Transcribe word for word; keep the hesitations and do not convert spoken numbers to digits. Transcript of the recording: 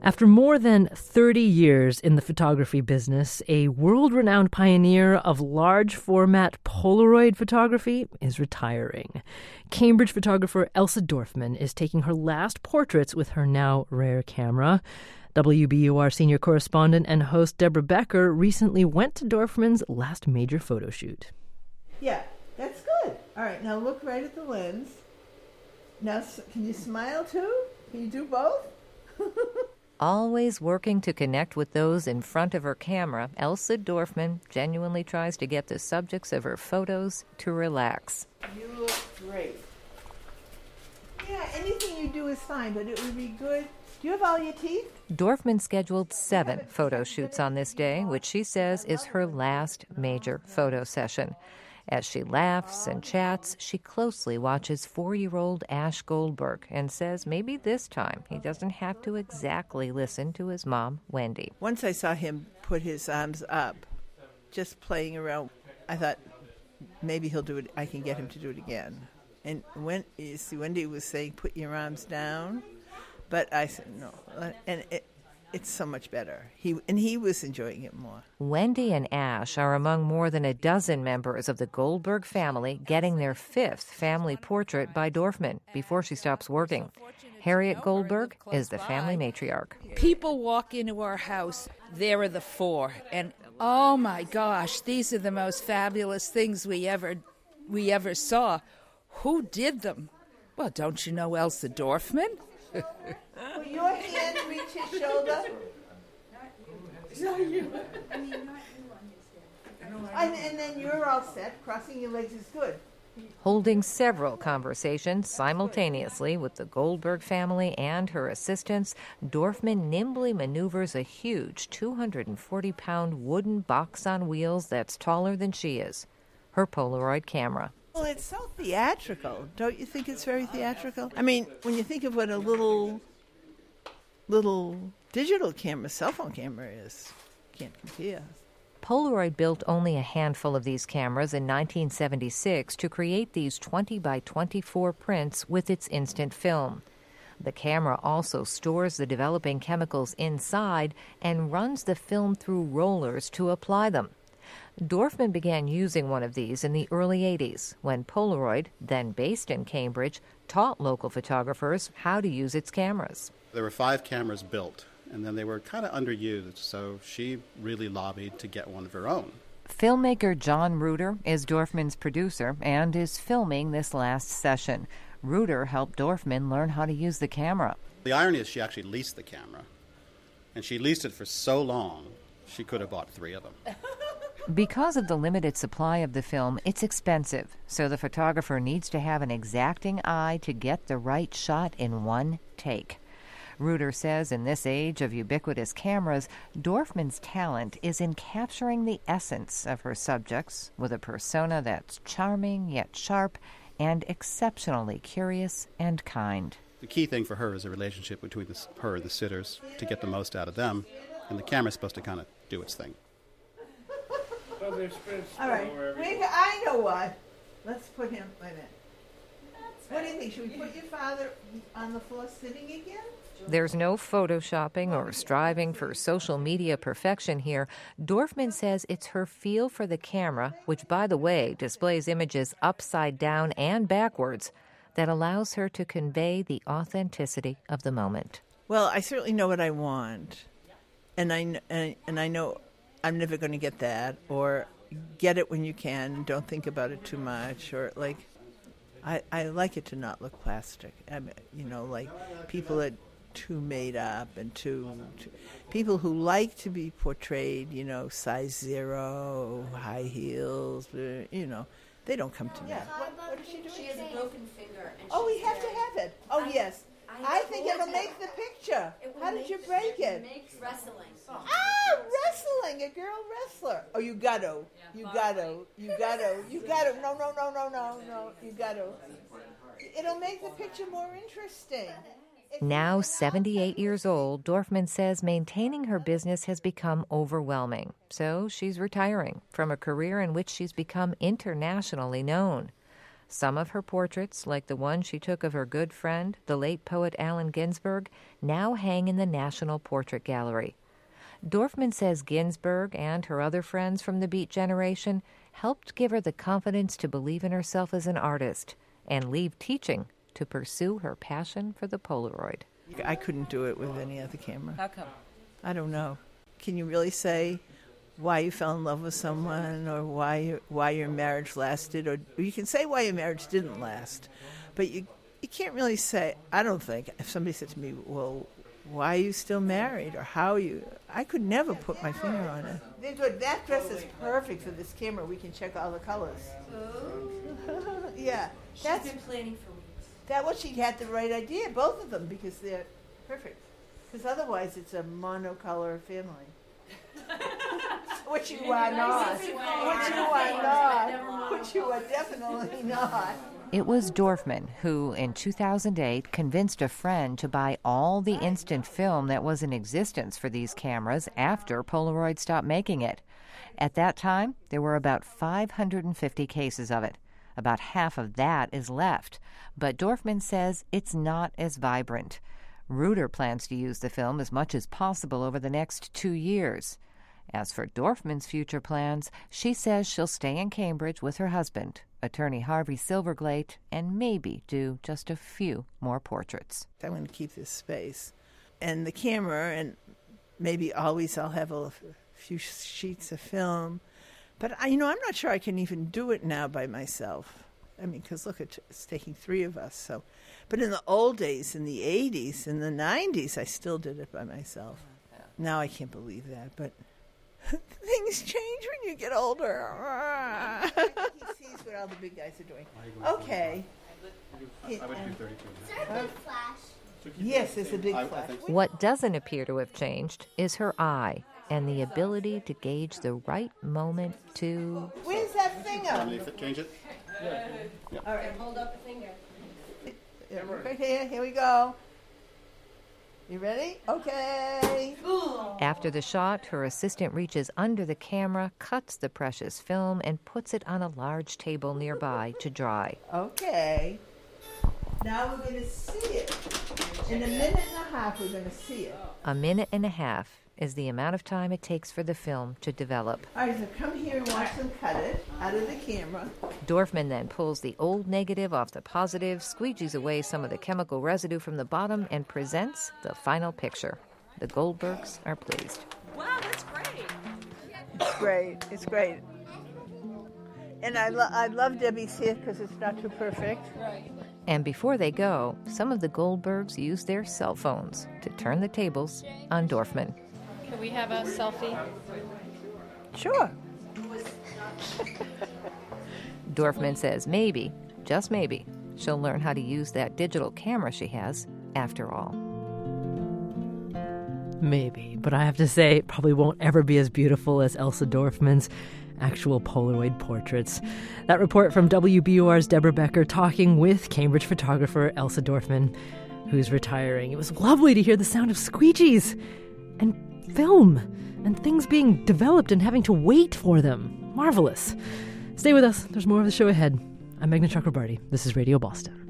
After more than thirty years in the photography business, a world-renowned pioneer of large-format Polaroid photography is retiring. Cambridge photographer Elsa Dorfman is taking her last portraits with her now rare camera. W B U R senior correspondent and host Deborah Becker recently went to Dorfman's last major photo shoot. Yeah, that's good. All right, now look right at the lens. Now, can you smile too? Can you do both? Always working to connect with those in front of her camera, Elsa Dorfman genuinely tries to get the subjects of her photos to relax. You look great. Yeah, anything you do is fine, but it would be good. Do you have all your teeth? Dorfman scheduled seven photo shoots on this day, which she says is her last major photo session. As she laughs and chats, she closely watches four-year-old Ash Goldberg and says maybe this time he doesn't have to exactly listen to his mom, Wendy. Once I saw him put his arms up, just playing around, I thought maybe he'll do it. I can get him to do it again. And when you see, Wendy was saying, "Put your arms down," but I said no, and it. It's so much better. He and he was enjoying it more. Wendy and Ash are among more than a dozen members of the Goldberg family getting their fifth family portrait by Dorfman before she stops working. Harriet Goldberg is the family matriarch. People walk into our house, there are the four, and oh my gosh, these are the most fabulous things we ever we ever saw. Who did them? Well, don't you know Elsa Dorfman? Will your hand reach his shoulder? No, you. And, and then you're all set. Crossing your legs is good. Holding several conversations simultaneously with the Goldberg family and her assistants, Dorfman nimbly maneuvers a huge two hundred forty pound wooden box on wheels that's taller than she is, her Polaroid camera. Well, it's so theatrical. Don't you think it's very theatrical? I mean, when you think of what a little, little digital camera, cell phone camera is, can't compare. Polaroid built only a handful of these cameras in nineteen seventy-six to create these twenty by twenty-four prints with its instant film. The camera also stores the developing chemicals inside and runs the film through rollers to apply them. Dorfman began using one of these in the early eighties when Polaroid, then based in Cambridge, taught local photographers how to use its cameras. There were five cameras built, and then they were kind of underused, so she really lobbied to get one of her own. Filmmaker John Reuter is Dorfman's producer and is filming this last session. Reuter helped Dorfman learn how to use the camera. The irony is she actually leased the camera, and she leased it for so long, she could have bought three of them. Because of the limited supply of the film, it's expensive, so the photographer needs to have an exacting eye to get the right shot in one take. Reuter says in this age of ubiquitous cameras, Dorfman's talent is in capturing the essence of her subjects with a persona that's charming yet sharp and exceptionally curious and kind. The key thing for her is a relationship between the, her and the sitters to get the most out of them, and the camera's supposed to kind of do its thing. All right, we, I know what. Let's put him, wait a minute. What do you think? Should we put your father on the floor sitting again? There's no photoshopping or striving for social media perfection here. Dorfman says it's her feel for the camera, which, by the way, displays images upside down and backwards, that allows her to convey the authenticity of the moment. Well, I certainly know what I want, and I, and, and I know I'm never going to get that, or get it when you can, don't think about it too much, or like, I, I like it to not look plastic. I mean, you know, like people are too made up and too, too, people who like to be portrayed, you know, size zero, high heels, you know, they don't come to me. Yeah. What, what is she doing? She has a broken finger. And oh, we have to have it. Oh, I, yes. I, I think it'll it. make the picture. How did you break it? Makes wrestling. Ah, wrestling, a girl wrestler. Oh, you got to, you got to, you got to, you got to. No, no, no, no, no, no. You got to. It'll make the picture more interesting. Now seventy-eight years old, Dorfman says maintaining her business has become overwhelming. So she's retiring from a career in which she's become internationally known. Some of her portraits, like the one she took of her good friend, the late poet Allen Ginsberg, now hang in the National Portrait Gallery. Dorfman says Ginsberg and her other friends from the Beat generation helped give her the confidence to believe in herself as an artist and leave teaching to pursue her passion for the Polaroid. I couldn't do it with any other camera. How come? I don't know. Can you really say why you fell in love with someone or why you, why your marriage lasted? Or you can say why your marriage didn't last, but you you can't really say, I don't think, if somebody said to me, well, why are you still married or how are you? I could never put my finger on it. They're good. That dress is perfect for this camera. We can check all the colors. Oh. Yeah. She's That's, been planning for weeks. that was, she had the right idea, both of them, because they're perfect. Because otherwise it's a monocolor family. Which you are not. Which you are not. Which you are definitely not. It was Dorfman who, in two thousand eight, convinced a friend to buy all the instant film that was in existence for these cameras after Polaroid stopped making it. At that time, there were about five hundred fifty cases of it. About half of that is left. But Dorfman says it's not as vibrant. Reuter plans to use the film as much as possible over the next two years. As for Dorfman's future plans, she says she'll stay in Cambridge with her husband, attorney Harvey Silverglate, and maybe do just a few more portraits. I'm going to keep this space. And the camera, and maybe always I'll have a few sheets of film. But, I, you know, I'm not sure I can even do it now by myself. I mean, because look, it's taking three of us. So, but in the old days, in the eighties, in the nineties, I still did it by myself. Now I can't believe that, but things change when you get older. He sees what all the big guys are doing. Okay. I would do thirty-two. Is there a big flash? Yes, it's a big flash. What doesn't appear to have changed is her eye and the ability to gauge the right moment to... Where's that finger? Change it? All right, Hold up a finger. yeah, right here. Here we go. You ready? Okay. After the shot, her assistant reaches under the camera, cuts the precious film, and puts it on a large table nearby to dry. Okay. Now we're going to see it. In a minute and a half, we're going to see it. A minute and a half is the amount of time it takes for the film to develop. All right, so come here and watch them cut it out of the camera. Dorfman then pulls the old negative off the positive, squeegees away some of the chemical residue from the bottom, and presents the final picture. The Goldbergs are pleased. Wow, that's great. It's great. It's great. And I, lo- I love Debbie's here because it's not too perfect. Right. And before they go, some of the Goldbergs use their cell phones to turn the tables on Dorfman. Can we have a selfie? Sure. Dorfman says maybe, just maybe, she'll learn how to use that digital camera she has after all. Maybe, but I have to say it probably won't ever be as beautiful as Elsa Dorfman's actual Polaroid portraits. That report from W B U R's Deborah Becker talking with Cambridge photographer Elsa Dorfman, who's retiring. It was lovely to hear the sound of squeegees and film and things being developed and having to wait for them. Marvelous. Stay with us. There's more of the show ahead. I'm Meghna Chakrabarti. This is Radio Boston.